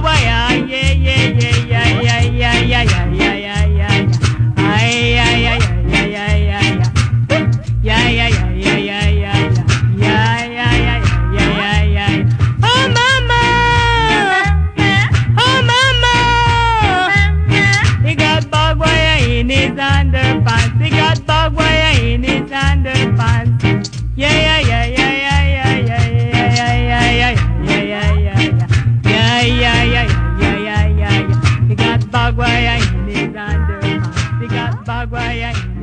wire. Yeah, yeah, yeah, yeah, yeah, yeah, yeah, yeah, yeah, yeah, yeah. Ay, yeah, yeah, yeah, yeah, yeah, yeah. Yeah, yeah, yeah, yeah, yeah, yeah, yeah. Yeah, yeah, yeah, yeah, yeah, yeah. Oh, mama! Oh, mama! He got barbed wire in his underpants. He got barbed wire in his underpants. Yeah, yeah, yeah, yeah, yeah, yeah, yeah, yeah, yeah, yeah, yeah, yeah, yeah, yeah, yeah, yeah, yeah, yeah, yeah, yeah. He got barbed wire in his underpants. He got barbed wire in